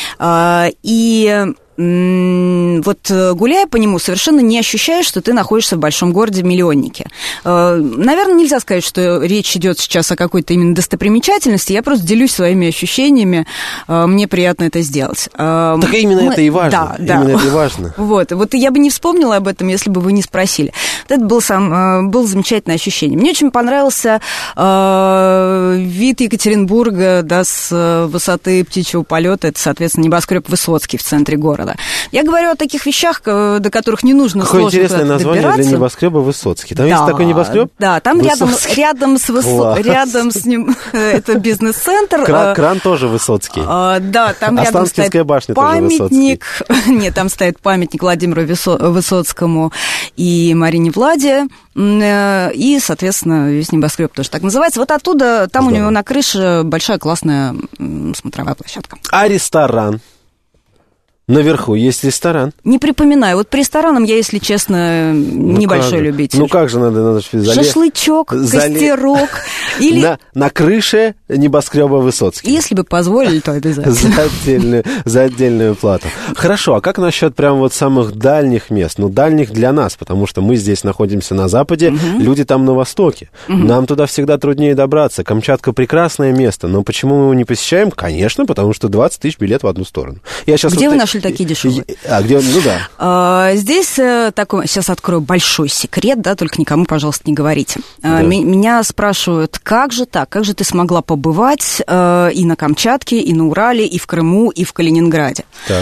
И вот гуляя по нему, совершенно не ощущаешь, что ты находишься в большом городе-миллионнике. Наверное, нельзя сказать, что речь идет сейчас о какой-то именно достопримечательности. Я просто делюсь своими ощущениями. Мне приятно это сделать. Так именно Мы... это и важно. Да, именно да. это и важно. Вот, вот я бы не вспомнила об этом, если бы вы не спросили. Это был сам, был замечательное ощущение. Мне очень понравился э, вид Екатеринбурга, да, с высоты птичьего полета. Это, соответственно, небоскреб Высоцкий в центре города. Я говорю о таких вещах, до которых не нужно Какое сложно интересное название добираться. Для небоскреба Высоцкий. Там да, есть такой небоскреб? Да, там рядом, рядом, с высо... рядом с ним это бизнес-центр. Кран, кран тоже Высоцкий. А, да, там рядом стоит башня памятник. Нет, там стоит памятник Владимиру Высоцкому и Марине Владе. И, соответственно, весь небоскреб тоже так называется. Вот оттуда, там Здорово. У него на крыше большая классная смотровая площадка. А ресторан? Наверху есть ресторан? Не припоминаю. Вот по ресторанам я, если честно, ну небольшой любитель. Ну как же надо? надо залез... Шашлычок, залез... костерок. Или... На, на крыше небоскреба Высоцкий. Если бы позволили, то обязательно. За отдельную, за отдельную плату. Хорошо, а как насчет прям вот самых дальних мест? Ну, дальних для нас, потому что мы здесь находимся на западе, угу. люди там на востоке. Угу. Нам туда всегда труднее добраться. Камчатка прекрасное место, но почему мы его не посещаем? Конечно, потому что двадцать тысяч билет в одну сторону. Я сейчас Где вот... вы нашли Слушали такие дешевые. А, где он? Ну да. А, здесь такой, сейчас открою большой секрет, да, только никому, пожалуйста, не говорите. Да. Меня спрашивают, как же так, как же ты смогла побывать и на Камчатке, и на Урале, и в Крыму, и в Калининграде? Так.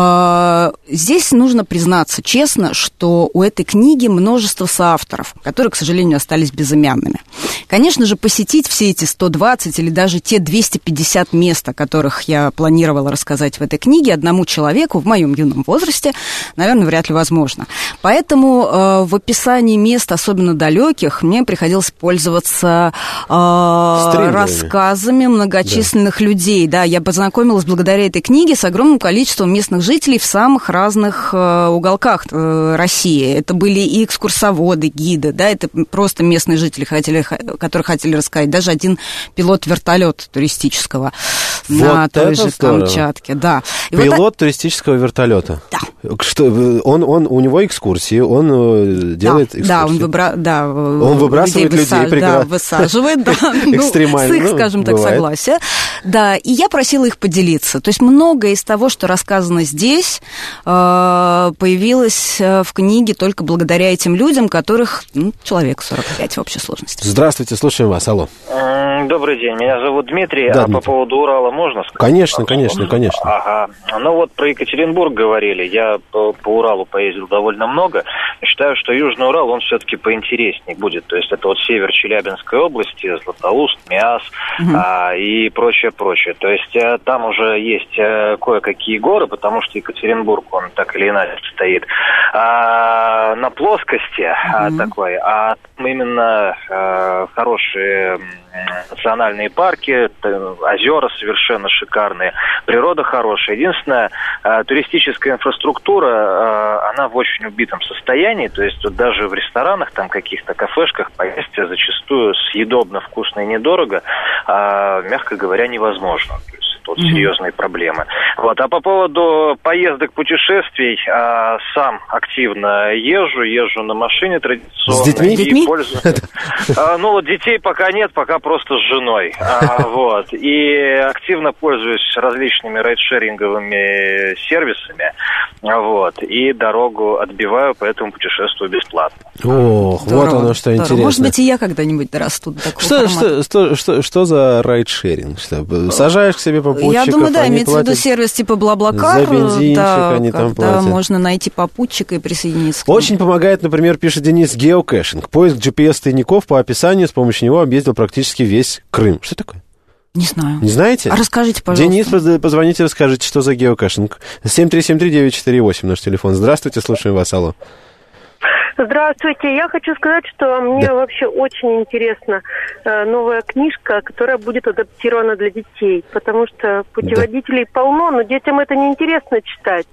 Здесь нужно признаться честно, что у этой книги множество соавторов, которые, к сожалению, остались безымянными. Конечно же, посетить все эти сто двадцать или даже те двести пятьдесят мест, о которых я планировала рассказать в этой книге, одному человеку в моем юном возрасте, наверное, вряд ли возможно. Поэтому э, в описании мест, особенно далеких, мне приходилось пользоваться э, рассказами многочисленных да. людей. Да, я познакомилась благодаря этой книге с огромным количеством местных жителей в самых разных э, уголках э, России. Это были и экскурсоводы, гиды, да, это просто местные жители, хотели, которые хотели рассказать. Даже один пилот вертолета туристического вот на той же здорово. Камчатке. Да. И пилот вот... туристического вертолета. Да. Что, он, он, у него экскурсии, он делает да, экскурсии. Да, он, выбра... да, он выбрасывает людей, людей пригла... да, высаживает, да, экстремально, с их, скажем так, бывает. Согласия. Да, и я просила их поделиться. То есть многое из того, что рассказано здесь, появилось в книге только благодаря этим людям, которых ну, человек сорок пять в общей сложности. Здравствуйте, слушаем вас, алло. Добрый день, меня зовут Дмитрий, да, а Дмитрий. По поводу Урала можно сказать? Конечно, конечно, конечно. Ага, ну вот про Екатеринбург говорили, я по, по Уралу поездил довольно много, считаю, что Южный Урал, он все-таки поинтереснее будет, то есть это вот север Челябинской области, Златоуст, Миас угу. а, и прочее-прочее, то есть а, там уже есть а, кое-какие горы, потому что Екатеринбург, он так или иначе стоит а, на плоскости угу. а, такой, а там именно а, хорошие национальные парки, озера совершенно шикарные, природа хорошая. Единственное, туристическая инфраструктура, она в очень убитом состоянии, то есть вот даже в ресторанах, там каких-то кафешках поесть зачастую съедобно, вкусно и недорого, а, мягко говоря, невозможно. Тут mm-hmm. серьезные проблемы. Вот. А по поводу поездок, путешествий, а, сам активно езжу, езжу на машине традиционно. С детьми? И детьми? Пользуюсь... а, ну, вот детей пока нет, пока просто с женой. А, вот. И активно пользуюсь различными райдшеринговыми сервисами. Вот. И дорогу отбиваю, поэтому путешествую бесплатно. Ох, здорово, вот оно что здорово. Интересно. Может быть, и я когда-нибудь дорасту до такого что, что, что, что, что за райдшеринг? Что, сажаешь к себе попутчиков? Я думаю, да, имеется в виду сервис типа Блаблакар, за бензинчик да, они там платят. Можно найти попутчика и присоединиться к нему. Очень помогает, например, пишет Денис, геокэшинг. Поиск джи пи эс-тайников по описанию, с помощью него объездил практически весь Крым. Что такое? Не знаю. Не знаете? А расскажите, пожалуйста. Денис, позвоните, расскажите, что за геокэшинг. семь три семь три девять четыре восемь наш телефон. Здравствуйте, слушаем вас, алло. Здравствуйте. Я хочу сказать, что мне да. вообще очень интересна э, новая книжка, которая будет адаптирована для детей, потому что путеводителей да. полно, но детям это неинтересно читать.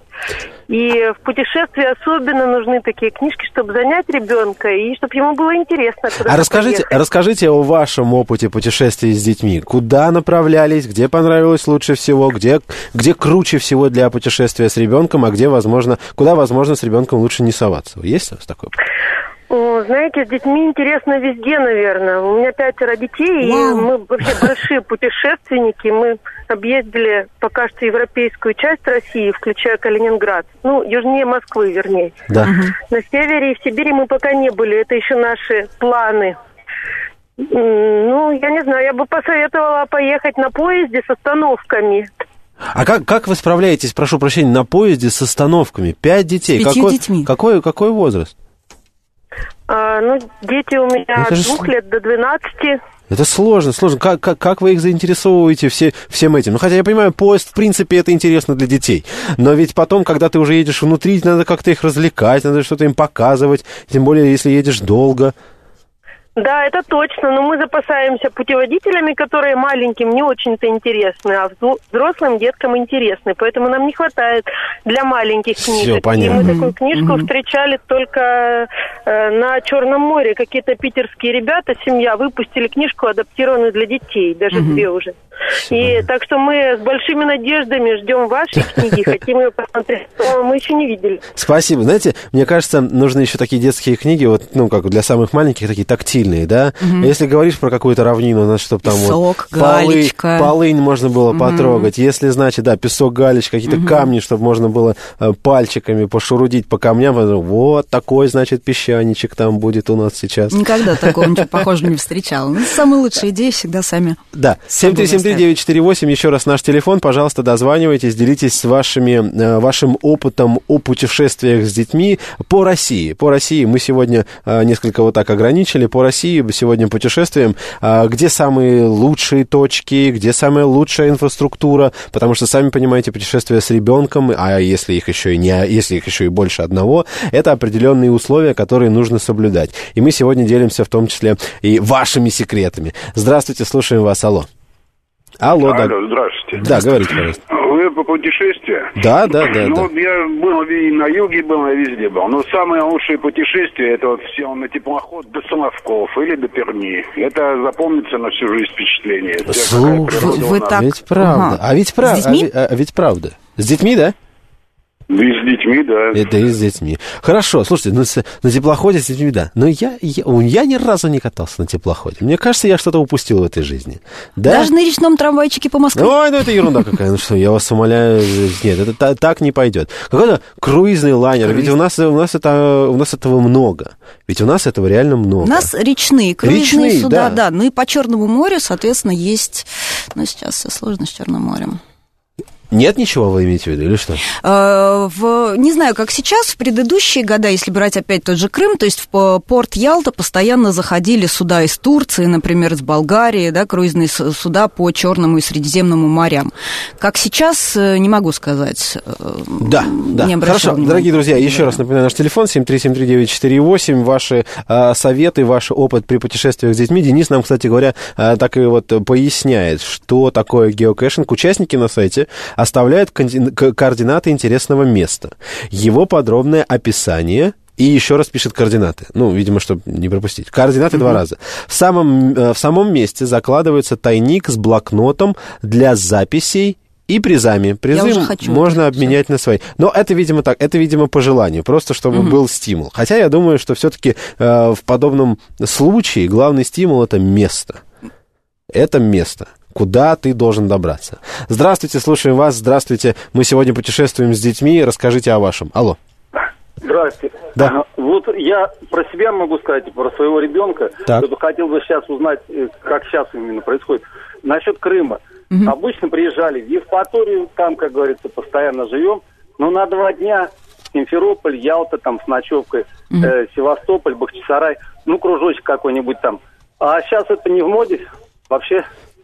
И в путешествии особенно нужны такие книжки, чтобы занять ребенка и чтобы ему было интересно. А расскажите, расскажите о вашем опыте путешествий с детьми. Куда направлялись, где понравилось лучше всего, где, где круче всего для путешествия с ребенком, а где, возможно, куда, возможно, с ребенком лучше не соваться? Есть у вас такое? О, знаете, с детьми интересно везде, наверное. У меня пятеро детей, wow. и мы вообще большие путешественники. Мы объездили пока что европейскую часть России, включая Калининград. Ну, южнее Москвы, вернее. Да. На севере и в Сибири мы пока не были. Это еще наши планы. Ну, я не знаю, я бы посоветовала поехать на поезде с остановками. А как, как вы справляетесь, прошу прощения, на поезде с остановками? Пять детей. С пятью какой, детьми. Какой, какой возраст? А, ну, дети у меня это от двух ж... лет до двенадцати. Это сложно, сложно. Как, как, как вы их заинтересовываете все, всем этим? Ну, хотя я понимаю, поезд, в принципе, это интересно для детей. Но ведь потом, когда ты уже едешь внутри, надо как-то их развлекать, надо что-то им показывать. Тем более, если едешь долго. Да, это точно, но мы запасаемся путеводителями, которые маленьким не очень-то интересны, а взрослым деткам интересны, поэтому нам не хватает для маленьких книжек. Все понятно. И мы такую книжку mm-hmm. встречали только э, на Черном море. Какие-то питерские ребята, семья, выпустили книжку, адаптированную для детей, даже mm-hmm. две уже. Все и понятно. Так что мы с большими надеждами ждем вашей книги, хотим ее посмотреть, но мы еще не видели. Спасибо. Знаете, мне кажется, нужны еще такие детские книги, вот, ну, как для самых маленьких, такие тактильные. сильные, да? Угу. Если говоришь про какую-то равнину, значит, чтобы там песок, вот галечка. Полынь, полынь можно было угу. потрогать. Если, значит, да, песок, галечка, какие-то угу. камни, чтобы можно было пальчиками пошурудить по камням, вот такой, значит, песчаничек там будет у нас сейчас. Никогда такого ничего похожего не встречала. Ну, самые лучшие идеи всегда сами. Да, семь три семь три девять четыре восемь, еще раз наш телефон, пожалуйста, дозванивайтесь, делитесь с вашими, вашим опытом о путешествиях с детьми по России. По России мы сегодня несколько вот так ограничили, по России сегодня путешествуем. Где самые лучшие точки, где самая лучшая инфраструктура, потому что, сами понимаете, путешествия с ребенком, а если их еще и не, если их еще и больше одного, это определенные условия, которые нужно соблюдать. И мы сегодня делимся в том числе и вашими секретами. Здравствуйте, слушаем вас, алло. Алло, Алло, да. здравствуйте. Да, говорите, пожалуйста. Вы по путешествию? Да, да, да. Ну, да. я был и на юге был, и везде был. Но самое лучшее путешествие, это вот все на теплоход до Соловков или до Перми. Это запомнится на всю жизнь впечатление. Слушай, вы так... ведь правда. Ага. А ведь правда. А, ведь, а ведь правда. С детьми, да? Да и с детьми, да. Это и с детьми. Хорошо, слушайте, ну, с, на теплоходе с детьми, да. Но я, я, я ни разу не катался на теплоходе. Мне кажется, я что-то упустил в этой жизни. Да? Даже на речном трамвайчике по Москве? Ой, ну это ерунда какая. Ну что, я вас умоляю. Нет, это та, так не пойдет. Какой-то круизный лайнер. Круиз... Ведь у нас, у, нас это, у нас этого много. Ведь у нас этого реально много. У нас речные, круизные речные, суда, да. да. Ну и по Черному морю, соответственно, есть... Ну, сейчас все сложно с Черным морем. Нет ничего, вы имеете в виду, или что? В, не знаю, как сейчас, в предыдущие года, если брать опять тот же Крым, то есть в порт Ялта постоянно заходили суда из Турции, например, из Болгарии, да, круизные суда по Черному и Средиземному морям. Как сейчас, не могу сказать. Да, да. Хорошо, внимания. Дорогие друзья, еще раз напоминаю наш телефон семь три семь три девять четыре восемь. Ваши а, советы, ваш опыт при путешествиях с детьми. Денис нам, кстати говоря, а, так и вот поясняет, что такое геокэшинг. Участники на сайте оставляют координаты интересного места, его подробное описание и еще раз пишет координаты. Ну, видимо, чтобы не пропустить. Координаты mm-hmm. два раза. В самом, в самом месте закладывается тайник с блокнотом для записей и призами. Призы можно обменять все. На свои. Но это, видимо, так, это, видимо, по желанию, просто чтобы mm-hmm. был стимул. Хотя я думаю, что все-таки э, в подобном случае главный стимул — это место. Это место. Куда ты должен добраться. Здравствуйте, слушаем вас. Здравствуйте. Мы сегодня путешествуем с детьми. Расскажите о вашем. Алло. Здравствуйте. Да. Вот я про себя могу сказать, про своего ребенка. Так. Хотел бы сейчас узнать, как сейчас именно происходит. Насчет Крыма. Угу. Обычно приезжали в Евпаторию, там, как говорится, постоянно живем. Но на два дня Симферополь, Ялта, там с ночевкой, угу. э, Севастополь, Бахчисарай, ну, кружочек какой-нибудь там. А сейчас это не в моде вообще?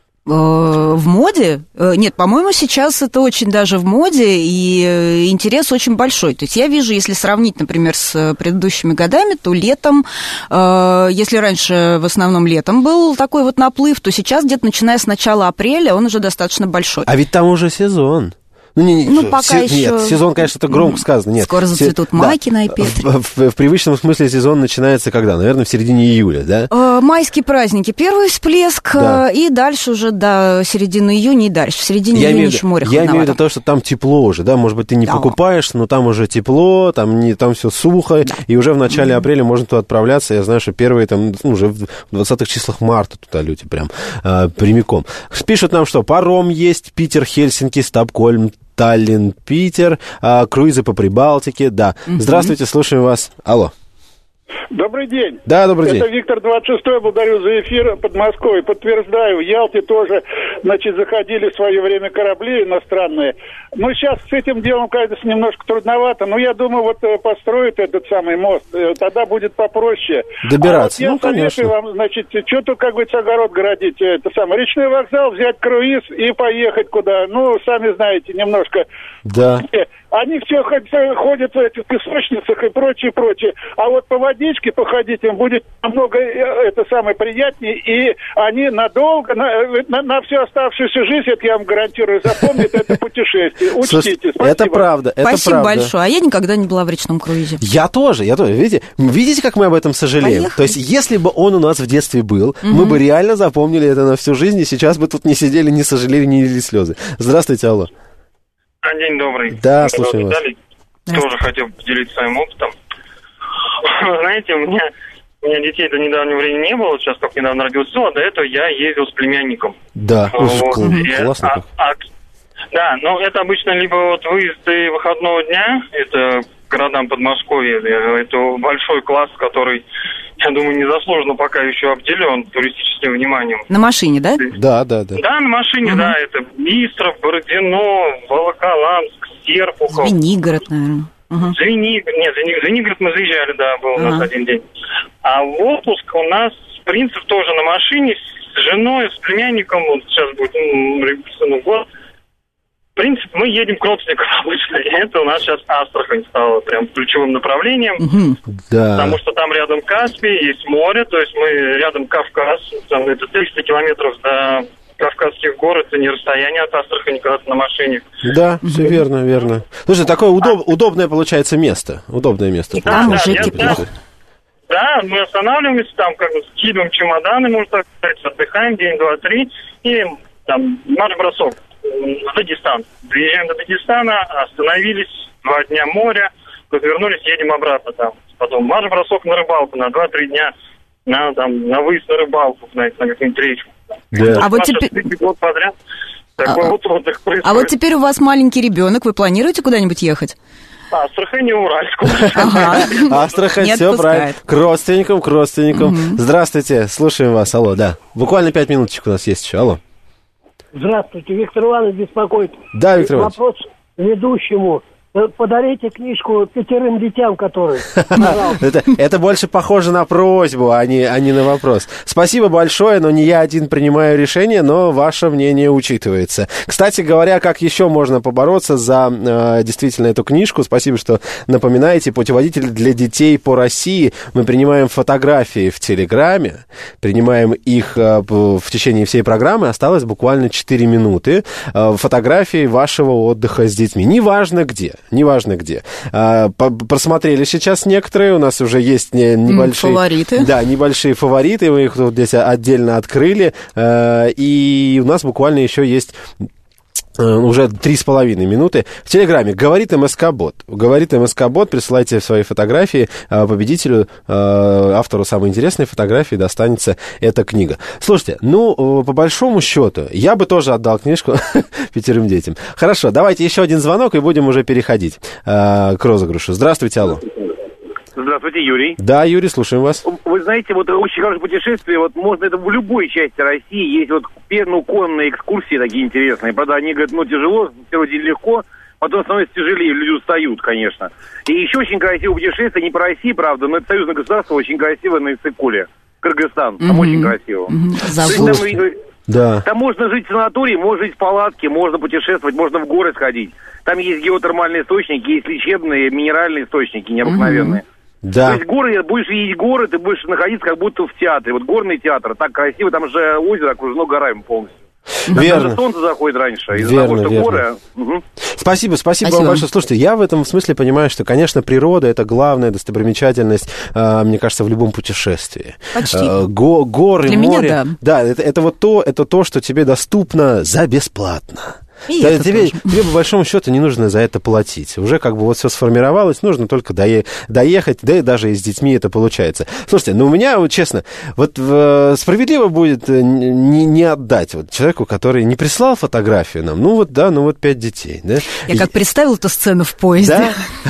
В моде? Нет, по-моему, сейчас это очень даже в моде, и интерес очень большой. То есть я вижу, если сравнить, например, с предыдущими годами, то летом, если раньше в основном летом был такой вот наплыв, то сейчас где-то начиная с начала апреля он уже достаточно большой. А ведь там уже сезон. Ну, не, не, ну, пока се- еще... Нет, сезон, конечно, это громко сказано. Нет. Скоро зацветут се... майки да. на Эпетре. В, в, в привычном смысле сезон начинается когда? Наверное, в середине июля, да? Э, майские праздники. Первый всплеск, да. и дальше уже до середины июня и дальше. В середине я июня еще море холодновато. Я имею в виду то, что там тепло уже, да? Может быть, ты не да. покупаешь, но там уже тепло, там, не, там все сухо, да. и уже в начале mm-hmm. апреля можно туда отправляться. Я знаю, что первые там, ну, уже в двадцатых числах марта туда люди прям э, прямиком. Пишут нам, что паром есть, Питер, Хельсинки, Стокгольм, Таллин, Питер, а, круизы по Прибалтике, да. Mm-hmm. Здравствуйте, слушаем вас. Алло. Добрый день. Да, добрый Это день. Это Виктор двадцать шестой, благодарю за эфир под Москвой. Подтверждаю, в Ялте тоже, значит, заходили в свое время корабли иностранные. Ну, сейчас с этим делом, кажется, немножко трудновато, но я думаю, вот построят этот самый мост, тогда будет попроще. Добираться, а вот ну, я конечно. советую вам, значит, что-то, как говорится, огород городить. Это самое, речной вокзал, взять круиз и поехать куда. Ну, сами знаете, немножко... Да. Они все ходят в этих песочницах и прочее, прочее. А вот по водичке походить им будет намного это самое приятнее, и они надолго, на, на, на всю оставшуюся жизнь, это я вам гарантирую, запомнят это путешествие. Учтите. Спасибо. Это правда. Это Спасибо правда. большое. А я никогда не была в речном круизе. Я тоже, я тоже. Видите, видите, как мы об этом сожалеем? Поехали. То есть, если бы он у нас в детстве был, угу. мы бы реально запомнили это на всю жизнь, и сейчас бы тут не сидели, не сожалели, не лили слезы. Здравствуйте, алло. День добрый. Да, слушаю вас. Тоже хотел поделиться своим опытом. Знаете, у меня У меня детей до недавнего времени не было, сейчас как недавно родился сын, а до этого я ездил с племянником. Да, вот. классно. А, а, да, но это обычно либо вот выезды выходного дня, это к городам Подмосковья, это большой класс, который, я думаю, незаслуженно пока еще обделен туристическим вниманием. На машине, да? Да, да, да. Да, на машине, угу. Да, это Бистров, Бородино, Волоколамск, Серпухов. Звенигород, наверное. Угу. Звенигород, нет, Звенигород мы заезжали, да, был у нас ага. один день. А в отпуск у нас принцип тоже на машине с женой, с племянником, вот сейчас будет ну, год. В принципе, мы едем к родственникам обычно, и это у нас сейчас Астрахань стала прям ключевым направлением, угу. Да. Потому что там рядом Каспий, есть море, то есть мы рядом Кавказ, там это триста километров до Кавказских гор, это не расстояние от Астрахани, когда ты на машине. Да, все верно, верно. Слушай, такое удоб, а... удобное получается место, удобное место. Да, да, я, да, да, мы останавливаемся там, как бы скидываем чемоданы, можно так сказать, отдыхаем день, два, три, и там марш-бросок. В Дагестан. Приезжаем до Дагестана, остановились, два дня моря, развернулись, едем обратно там. Потом марш-бросок на рыбалку на два-три дня, на, там, на выезд на рыбалку, на, на какую-нибудь речку. Да. А, вот теперь... год подряд такой а, вот отдых происходит. А вот теперь у вас маленький ребенок, вы планируете куда-нибудь ехать? Астрахань и Уральск. Астрахань, все правильно. К родственникам, к родственникам. Здравствуйте, слушаем вас, алло, да. Буквально пять минуточек у нас есть еще, алло. Здравствуйте, Виктор Иванович беспокоит. Да, Виктор Иванович. Вопрос ведущему. Подарите книжку пятерым детям, которые... это, это больше похоже на просьбу, а не, а не на вопрос. Спасибо большое, но не я один принимаю решение, но ваше мнение учитывается. Кстати говоря, как еще можно побороться за э, действительно эту книжку? Спасибо, что напоминаете. Путеводитель для детей по России. Мы принимаем фотографии в Телеграме, принимаем их э, в течение всей программы. Осталось буквально четыре минуты. Э, фотографии вашего отдыха с детьми. Неважно где. Неважно где. А, просмотрели сейчас некоторые, у нас уже есть не, небольшие... Фавориты. Да, небольшие фавориты, мы их тут здесь отдельно открыли, а, и у нас буквально еще есть... уже три с половиной минуты. В Телеграме говорит МСК-бот. Говорит МСК-бот, присылайте свои фотографии. Победителю, автору самой интересной фотографии достанется эта книга. Слушайте, ну, по большому счету, я бы тоже отдал книжку пятерым детям. Хорошо, давайте еще один звонок, и будем уже переходить к розыгрышу. Здравствуйте, алло. Здравствуйте, Юрий. Да, Юрий, слушаем вас. Вы знаете, вот очень хорошее путешествие, вот можно это в любой части России, есть вот ну, конные экскурсии такие интересные, правда, они говорят, ну, тяжело, первый день легко, потом становится тяжелее, люди устают, конечно. И еще очень красивое путешествие, не по России, правда, но это союзное государство, очень красиво на Иссык-Куле, Кыргызстан, там mm-hmm. очень красиво. Mm-hmm. Да. Там можно жить в санатории, можно жить в палатке, можно путешествовать, можно в горы сходить. Там есть геотермальные источники, есть лечебные, минеральные источники необыкновенные. Mm-hmm. Да. То есть горы, будешь видеть горы, ты будешь находиться как будто в театре. Вот горный театр, так красиво, там же озеро окружено горами полностью. Там верно. даже солнце заходит раньше. Из-за верно, того, что верно. горы... Угу. Спасибо, спасибо, спасибо вам большое. Слушайте, я в этом смысле понимаю, что, конечно, природа — это главная достопримечательность, мне кажется, в любом путешествии. Почти. Го- горы, Для море. меня, да. Да, это, это вот то, это то, что тебе доступно за бесплатно. И да, это тебе, тебе, по большому счету, не нужно за это платить. Уже как бы вот все сформировалось, нужно только дое- доехать, да и даже и с детьми это получается. Слушайте, ну у меня, вот, честно, вот в, справедливо будет не, не отдать вот человеку, который не прислал фотографию нам. Ну вот, да, ну вот пять детей. Да? Я как представила эту сцену в поезде.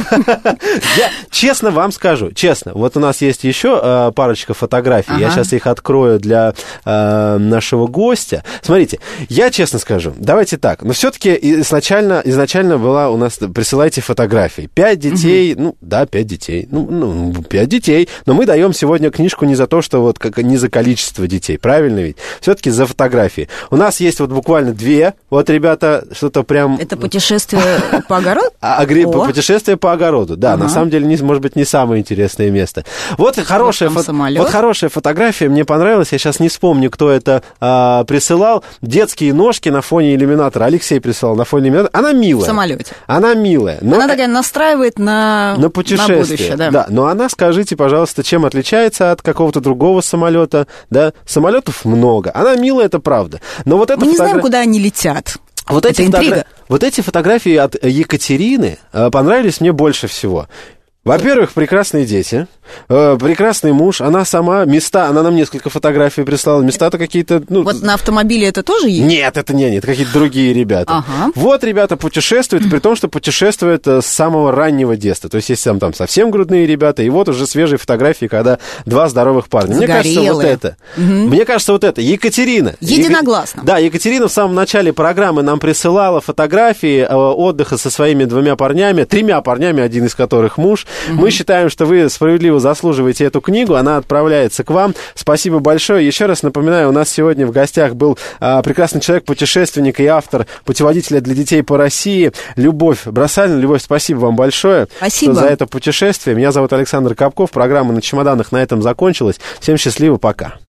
Я честно вам скажу, честно, вот у нас есть еще парочка фотографий, я сейчас их открою для нашего гостя. Смотрите, я честно скажу, давайте так, но все-таки изначально, изначально была у нас, присылайте фотографии. Пять детей, угу. ну, да, пять детей, ну, ну, пять детей, но мы даем сегодня книжку не за то, что вот, как, не за количество детей, правильно ведь? Все-таки за фотографии. У нас есть вот буквально две, вот, ребята, что-то прям... Это путешествие по огороду? А, путешествие по огороду, да, ага. На самом деле, не, может быть, не самое интересное место. Вот хорошая, фото... вот хорошая фотография, мне понравилась, я сейчас не вспомню, кто это а, присылал. Детские ножки на фоне иллюминатора. Алексей присылал на фоне иллюминатора. Она милая. В самолете. Она милая. Но... Она такая настраивает на, на путешествие. На будущее, да. Да, но она, скажите, пожалуйста, чем отличается от какого-то другого самолета? Да, самолетов много. Она милая, это правда. Но вот это Мы не фотограф... знаем, куда они летят. Вот это эти, интрига. фотогра... вот эти фотографии от Екатерины понравились мне больше всего. Во-первых, прекрасные дети, э, прекрасный муж, она сама, места, она нам несколько фотографий прислала, места-то какие-то... Ну, вот на автомобиле это тоже есть? Нет, это не они, это какие-то другие ребята. Ага. Вот ребята путешествуют, при том, что путешествуют с самого раннего детства. То есть, есть там, там совсем грудные ребята, и вот уже свежие фотографии, когда два здоровых парня. Мне кажется, вот это. Угу. Мне кажется, вот это. Екатерина. Единогласно. Е... Да, Екатерина в самом начале программы нам присылала фотографии э, отдыха со своими двумя парнями, тремя парнями, один из которых муж. Угу. Мы считаем, что вы справедливо заслуживаете эту книгу, она отправляется к вам. Спасибо большое. Еще раз напоминаю, у нас сегодня в гостях был а, прекрасный человек, путешественник и автор путеводителя для детей по России Любовь Бросалина. Любовь, спасибо вам большое. Спасибо. За это путешествие. Меня зовут Александр Капков. Программа «На чемоданах» на этом закончилась. Всем счастливо, пока.